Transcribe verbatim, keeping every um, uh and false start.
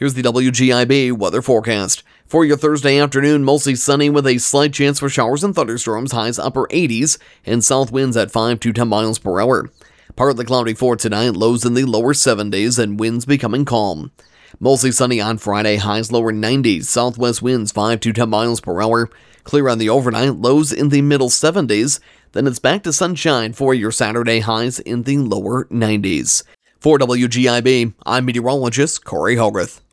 Here's the W G I B weather forecast. For your Thursday afternoon, mostly sunny with a slight chance for showers and thunderstorms, highs upper eighties, and south winds at five to ten miles per hour. Partly cloudy for tonight, lows in the lower seventies, and winds becoming calm. Mostly sunny on Friday, highs lower nineties, southwest winds five to ten miles per hour. Clear on the overnight, lows in the middle seventies. Then it's back to sunshine for your Saturday, highs in the lower nineties. For W G I B, I'm meteorologist Corey Hogarth.